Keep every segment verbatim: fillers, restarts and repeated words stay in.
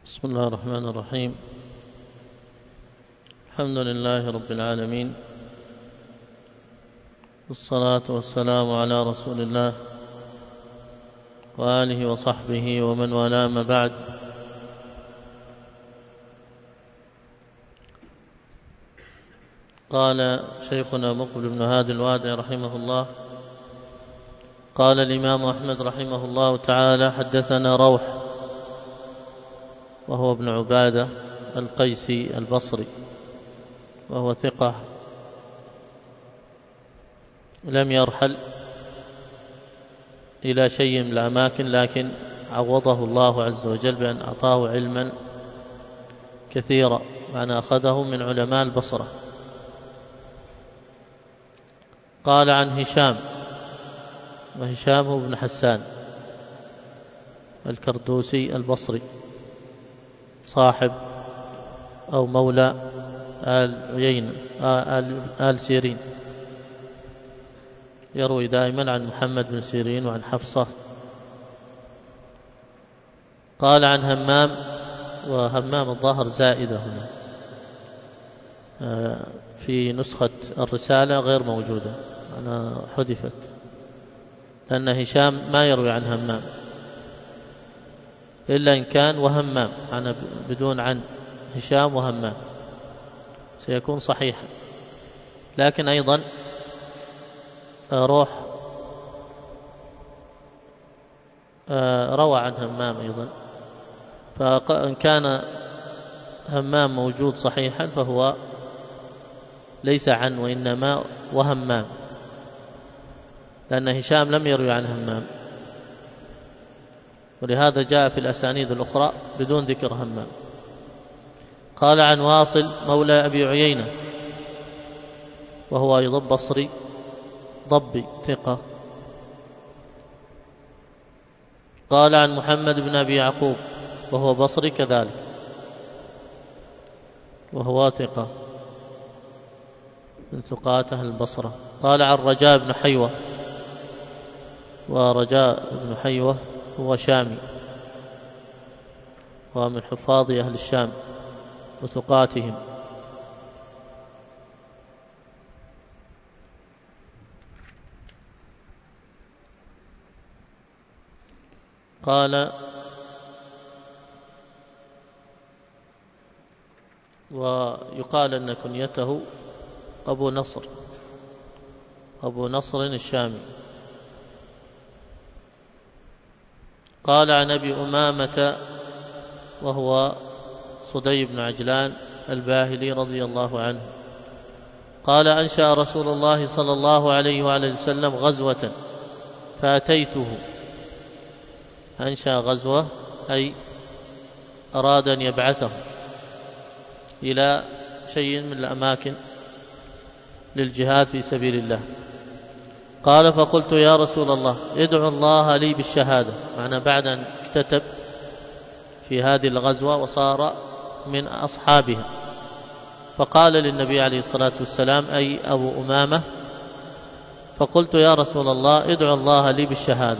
بسم الله الرحمن الرحيم. الحمد لله رب العالمين، والصلاة والسلام على رسول الله وآله وصحبه ومن والاه، ما بعد. قال شيخنا مقبل بن هادي الوادعي رحمه الله: قال الإمام أحمد رحمه الله تعالى: حدثنا روح، وهو ابن عبادة القيسي البصري، وهو ثقة لم يرحل إلى شيء من الأماكن، لكن عوضه الله عز وجل بأن أعطاه علما كثيرا، معنى أخذه من علماء البصرة. قال عن هشام، وهشام هو ابن حسان الكردوسي البصري، صاحب أو مولى آل عيينة آل, آل سيرين، يروي دائما عن محمد بن سيرين وعن حفصة. قال عن همام، وهمام الظاهر زائدة هنا في نسخة الرسالة غير موجودة، أنا حذفت، لأن هشام ما يروي عن همام إلا إن كان وهمام، أنا بدون عن هشام وهمام سيكون صحيحا. لكن أيضا روح روى عن همام أيضا، فإن كان همام موجود صحيحا فهو ليس عن، وإنما وهمام، لأن هشام لم يروي عن همام، ولهذا جاء في الأسانيد الأخرى بدون ذكر همام. قال عن واصل مولى أبي عيينة، وهو أيضا بصري ضبي ثقة. قال عن محمد بن أبي يعقوب، وهو بصري كذلك، وهو ثقة من ثقات أهل البصرة. قال عن رجاء بن حيوة، ورجاء بن حيوة هو شامي، ومن حفاظ أهل الشام وثقاتهم. قال: ويقال أن كنيته أبو نصر، أبو نصر الشامي. قال عن أبي أمامة، وهو صدي بن عجلان الباهلي رضي الله عنه، قال: أنشأ رسول الله صلى الله عليه وعلى وسلم غزوة فأتيته. أنشأ غزوة أي أراد أن يبعثه إلى شيء من الأماكن للجهاد في سبيل الله. قال: فقلت يا رسول الله ادعو الله لي بالشهادة، معنى بعد أن اكتتب في هذه الغزوة وصار من أصحابها. فقال للنبي عليه الصلاة والسلام أي أبو أمامة: فقلت يا رسول الله ادعو الله لي بالشهادة.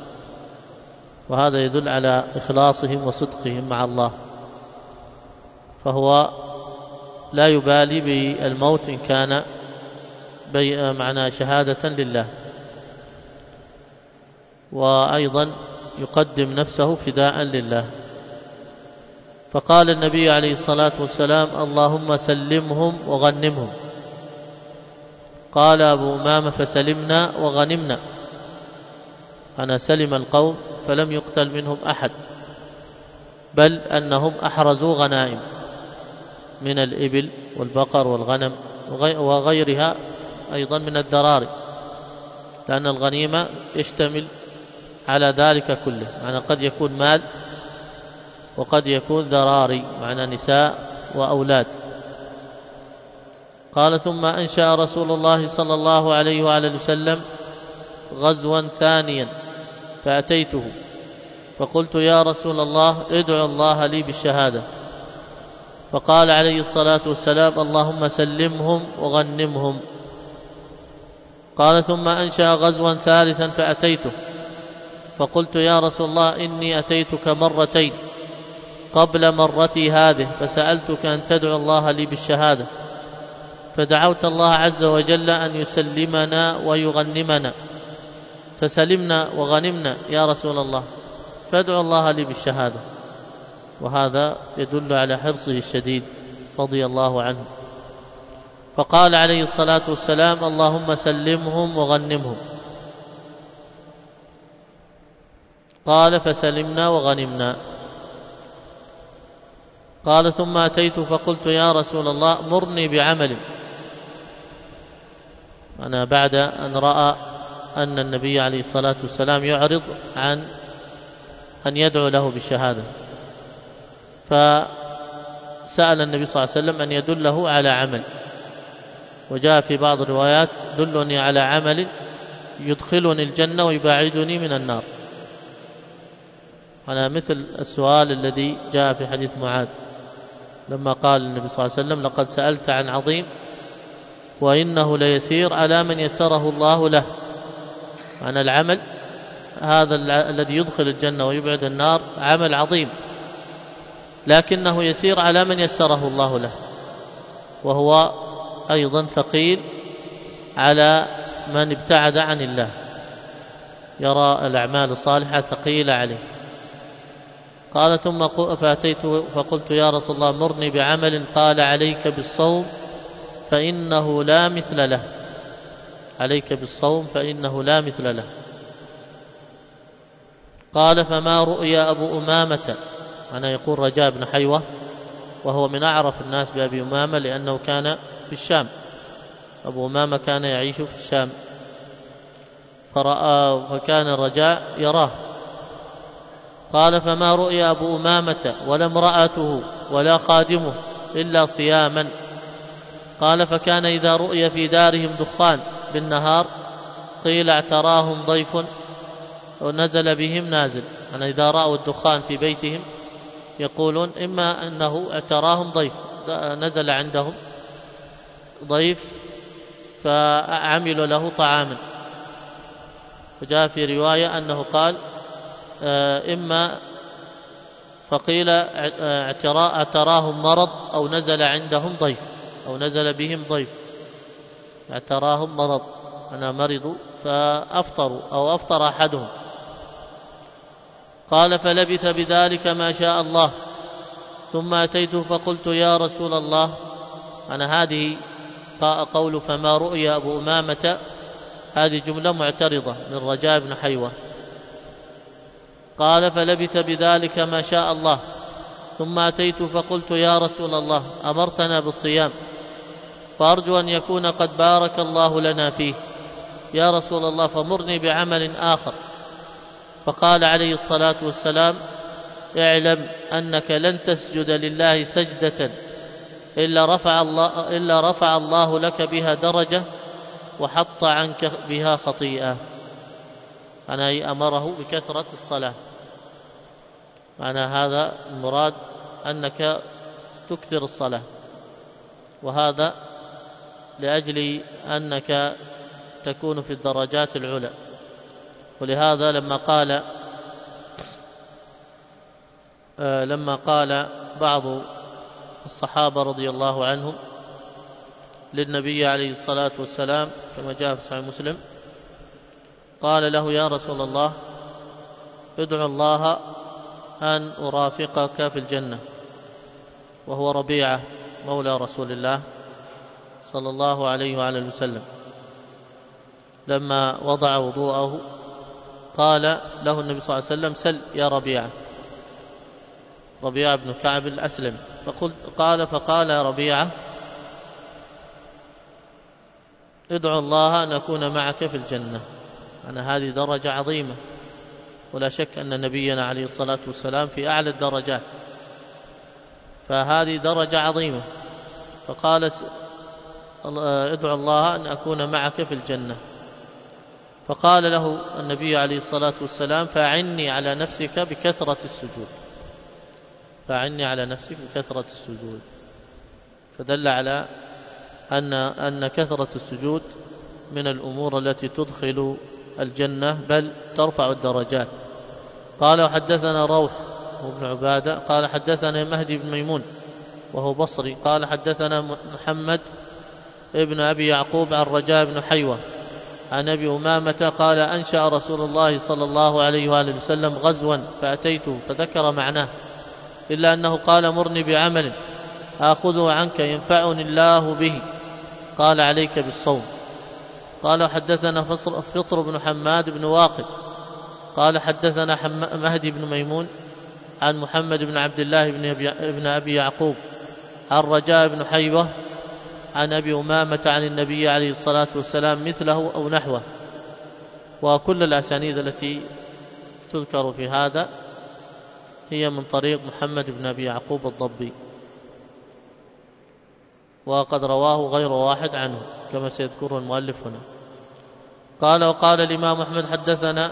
وهذا يدل على إخلاصهم وصدقهم مع الله، فهو لا يبالي بالموت إن كان معنى شهادة لله، وأيضا يقدم نفسه فداء لله. فقال النبي عليه الصلاة والسلام: اللهم سلمهم وغنمهم. قال أبو أمامة: فسلمنا وغنمنا، أنا سلم القوم فلم يقتل منهم أحد، بل أنهم أحرزوا غنائم من الإبل والبقر والغنم وغيرها أيضا من الذراري، لأن الغنيمة يشتمل على ذلك كله، معنى قد يكون مال وقد يكون ذراري، معنى نساء وأولاد. قال: ثم أنشأ رسول الله صلى الله عليه وعلى وسلم غزوا ثانيا فأتيته، فقلت يا رسول الله ادعو الله لي بالشهادة. فقال عليه الصلاة والسلام: اللهم سلمهم وغنمهم. قال: ثم أنشأ غزوا ثالثا فأتيته، فقلت يا رسول الله إني أتيتك مرتين قبل مرتي هذه فسألتك أن تدعو الله لي بالشهادة، فدعوت الله عز وجل أن يسلمنا ويغنمنا، فسلمنا وغنمنا يا رسول الله، فادعو الله لي بالشهادة. وهذا يدل على حرصه الشديد رضي الله عنه. فقال عليه الصلاة والسلام: اللهم سلمهم وغنمهم. قال: فسلمنا وغنمنا. قال: ثم أتيت فقلت: يا رسول الله مرني بعمل. أنا بعد أن رأى أن النبي عليه الصلاة والسلام يعرض عن أن يدعو له بالشهادة، فسأل النبي صلى الله عليه وسلم أن يدله على عمل، وجاء في بعض الروايات: دلني على عمل يدخلني الجنة ويباعدني من النار. على مثل السؤال الذي جاء في حديث معاذ لما قال النبي صلى الله عليه وسلم: لقد سألت عن عظيم وإنه ليسير على من يسره الله له. عن العمل هذا الذي يدخل الجنة ويبعد النار عمل عظيم، لكنه يسير على من يسره الله له، وهو أيضا ثقيل على من ابتعد عن الله، يرى الأعمال الصالحة ثقيلة عليه. قال: ثم فأتيت فقلت: يا رسول الله مرني بعمل. قال: عليك بالصوم فإنه لا مثل له. عليك بالصوم فإنه لا مثل له. قال: فما رؤيا أبو أمامة. أنا يقول رجاء بن حيوة، وهو من أعرف الناس بأبي أمامة لأنه كان في الشام. أبو أمامة كان يعيش في الشام، فرأى فكان الرجاء يراه. قال: فما رؤيا أبو أمامة ولا امرأته ولا خادمه إلا صياما. قال: فكان إذا رؤي في دارهم دخان بالنهار قيل اعتراهم ضيف ونزل بهم نازل. أنا إذا رأوا الدخان في بيتهم يقولون إما أنه اعتراهم ضيف، نزل عندهم ضيف فعملوا له طعاما. وجاء في رواية أنه قال: إما فقيل اعتراهم مرض أو نزل عندهم ضيف أو نزل بهم ضيف. اعتراهم مرض، أنا مرضوا فأفطروا أو أفطر أحدهم. قال: فلبث بذلك ما شاء الله، ثم أتيت فقلت: يا رسول الله. أنا هذه قول فما رؤيا أبو أمامة، هذه جملة معترضة من رجاء بن حيوة. قال: فلبث بذلك ما شاء الله، ثم أتيت فقلت: يا رسول الله أمرتنا بالصيام، فأرجو أن يكون قد بارك الله لنا فيه، يا رسول الله فمرني بعمل آخر. فقال عليه الصلاة والسلام: اعلم أنك لن تسجد لله سجدة إلا رفع الله, إلا رفع الله لك بها درجة وحط عنك بها خطيئة. أنا أمره بكثرة الصلاة، معنى هذا المراد أنك تكثر الصلاة، وهذا لأجل أنك تكون في الدرجات العلى. ولهذا لما قال آه لما قال بعض الصحابة رضي الله عنهم للنبي عليه الصلاة والسلام كما جاء في صحيح مسلم، قال له: يا رسول الله ادعو الله أن أرافقك في الجنة. وهو ربيعة مولى رسول الله صلى الله عليه وعلى وسلم. لما وضع وضوءه قال له النبي صلى الله عليه وسلم: سل يا ربيعة. ربيعة بن كعب الأسلم. فقلت قال فقال يا ربيعة ادعو الله أن أكون معك في الجنة. أنا هذه درجة عظيمة، ولا شك أن نبينا عليه الصلاة والسلام في أعلى الدرجات، فهذه درجة عظيمة. فقال: ادعو الله أن أكون معك في الجنة. فقال له النبي عليه الصلاة والسلام: فأعني على نفسك بكثرة السجود. فأعني على نفسك بكثرة السجود. فدل على أن أن كثرة السجود من الأمور التي تدخل الجنة، بل ترفع الدرجات. قال: وحدثنا روح وابن عبادة قال حدثنا مهدي بن ميمون وهو بصري قال حدثنا محمد ابن أبي يعقوب عن رجاء بن حيوة عن أبي أمامة قال أنشأ رسول الله صلى الله عليه وآله وسلم غزوا فأتيته فذكر معناه إلا أنه قال مرني بعمل آخذه عنك ينفعني الله به قال عليك بالصوم. قال حدثنا فطر بن حماد بن واقد قال حدثنا مهدي بن ميمون عن محمد بن عبد الله بن أبي يعقوب عن رجاء بن حيوة عن أبي أمامة عن النبي عليه الصلاة والسلام مثله أو نحوه. وكل الأسانيد التي تذكر في هذا هي من طريق محمد بن أبي يعقوب الضبي، وقد رواه غير واحد عنه كما سيذكر المؤلف هنا. قال وقال الإمام أحمد حدثنا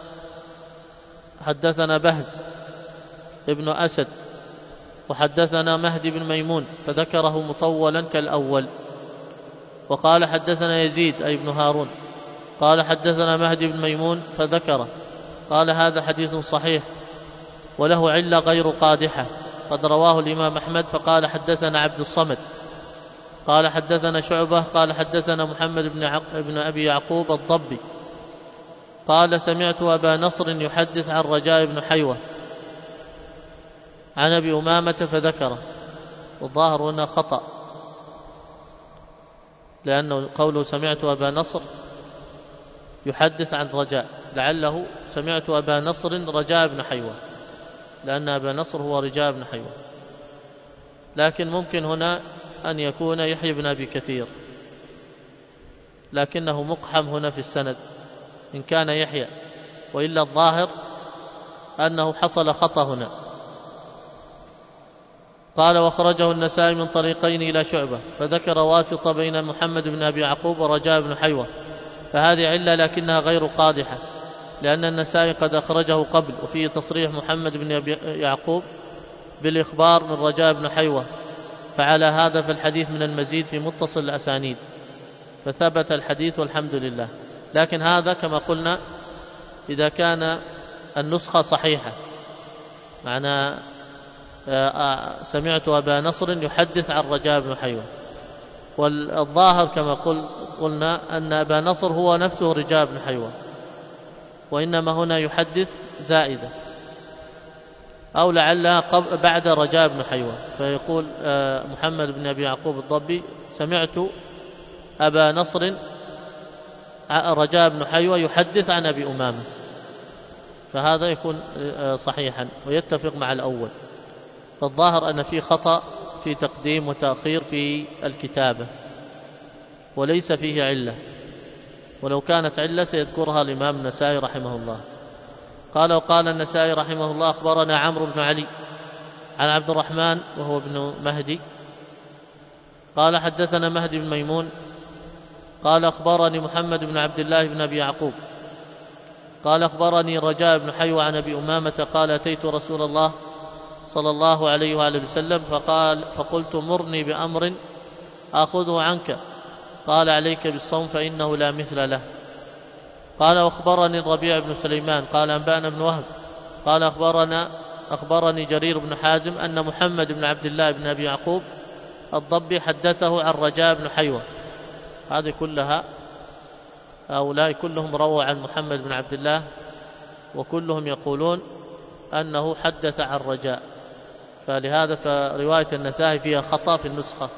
حدثنا بهز ابن أسد وحدثنا مهدي بن ميمون فذكره مطولا كالأول. وقال حدثنا يزيد أي بن هارون قال حدثنا مهدي بن ميمون فذكره قال هذا حديث صحيح وله علة غير قادحة قد رواه الإمام أحمد. فقال حدثنا عبد الصمد قال حدثنا شعبة قال حدثنا محمد بن, عق... بن أبي يعقوب الضبي قال سمعت أبا نصر يحدث عن رجاء بن حيوة عن أبي أمامة فذكره. والظاهر هنا خطأ لأنه قوله سمعت أبا نصر يحدث عن رجاء، لعله سمعت أبا نصر رجاء بن حيوة لأن أبا نصر هو رجاء بن حيوة، لكن ممكن هنا أن يكون يحيى بن أبي كثير لكنه مقحم هنا في السند إن كان يحيى، وإلا الظاهر أنه حصل خطأ هنا. قال واخرجه النسائي من طريقين إلى شعبة فذكر واسطة بين محمد بن أبي يعقوب ورجاء بن حيوة، فهذه علة لكنها غير قادحة لأن النسائي قد أخرجه قبل وفيه تصريح محمد بن أبي يعقوب بالإخبار من رجاء بن حيوة، فعلى هذا فالحديث من المزيد في متصل الأسانيد فثبت الحديث والحمد لله. لكن هذا كما قلنا إذا كان النسخة صحيحة، معنى سمعت أبا نصر يحدث عن رجاء بن حيوة، والظاهر كما قلنا أن أبا نصر هو نفسه رجاء بن حيوة وإنما هنا يحدث زائدة أو لعلها بعد رجاء بن حيوة، فيقول محمد بن أبي يعقوب الضبي سمعت أبا نصر رجاء بن حيوة يحدث عن أبي أمامة، فهذا يكون صحيحا ويتفق مع الأول. فالظاهر أن فيه خطأ في تقديم وتأخير في الكتابة وليس فيه علة، ولو كانت علة سيذكرها الإمام النسائي رحمه الله. قال وقال النسائي رحمه الله أخبرنا عمرو بن علي عن عبد الرحمن وهو ابن مهدي قال حدثنا مهدي بن ميمون قال أخبرني محمد بن عبد الله بن أبي يعقوب قال أخبرني رجاء بن حيوة عن أبي أمامة قال أتيت رسول الله صلى الله عليه وآله وسلم فقال فقلت مرني بأمر آخذه عنك قال عليك بالصوم فإنه لا مثل له. قال أخبرني الربيع بن سليمان قال أنبأنا بن وهب قال أخبرنا أخبرني جرير بن حازم أن محمد بن عبد الله بن أبي يعقوب الضبي حدثه عن رجاء بن حيوة. هذه كلها هؤلاء كلهم رووا عن محمد بن عبد الله وكلهم يقولون أنه حدث عن رجاء، فلهذا فرواية النسائي فيها خطأ في النسخة.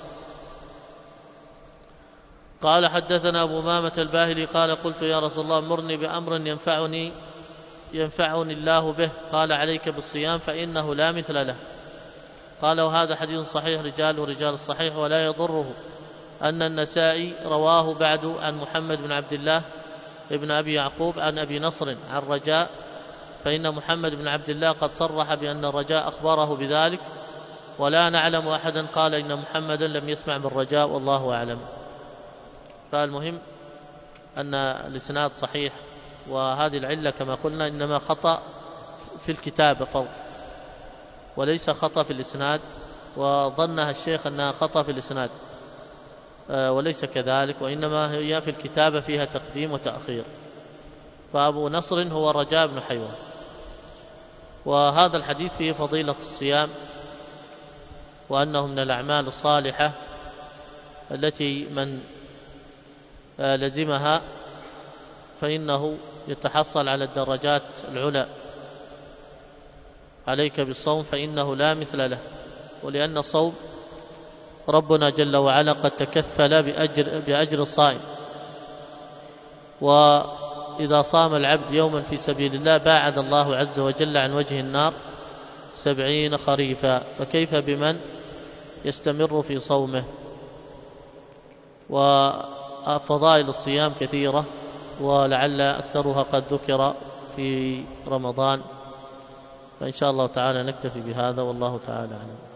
قال حدثنا أبو أمامة الباهلي قال قلت يا رسول الله مرني بأمر ينفعني ينفعني الله به قال عليك بالصيام فإنه لا مثل له. قال وهذا حديث صحيح رجاله رجال الصحيح ولا يضره أن النسائي رواه بعد عن محمد بن عبد الله ابن أبي يعقوب عن أبي نصر عن رجاء، فإن محمد بن عبد الله قد صرح بأن الرجاء أخبره بذلك ولا نعلم أحدا قال إن محمدا لم يسمع من رجاء والله أعلم. فالمهم أن الإسناد صحيح، وهذه العلة كما قلنا إنما خطأ في الكتابة فوق وليس خطأ في الإسناد، وظنها الشيخ أنها خطأ في الإسناد وليس كذلك، وإنما هي في الكتابة فيها تقديم وتأخير. فأبو نصر هو رجاء بن حيوة. وهذا الحديث فيه فضيلة الصيام، وأنه من الأعمال الصالحة التي من لزمها فإنه يتحصل على الدرجات العلى. عليك بالصوم فإنه لا مثل له، ولأن الصوم ربنا جل وعلا قد تكفل بأجر, بأجر الصائم، وإذا صام العبد يوما في سبيل الله باعد الله عز وجل عن وجه النار سبعين خريفا، فكيف بمن يستمر في صومه؟ وفضائل الصيام كثيرة، ولعل أكثرها قد ذكر في رمضان، فإن شاء الله تعالى نكتفي بهذا، والله تعالى أعلم.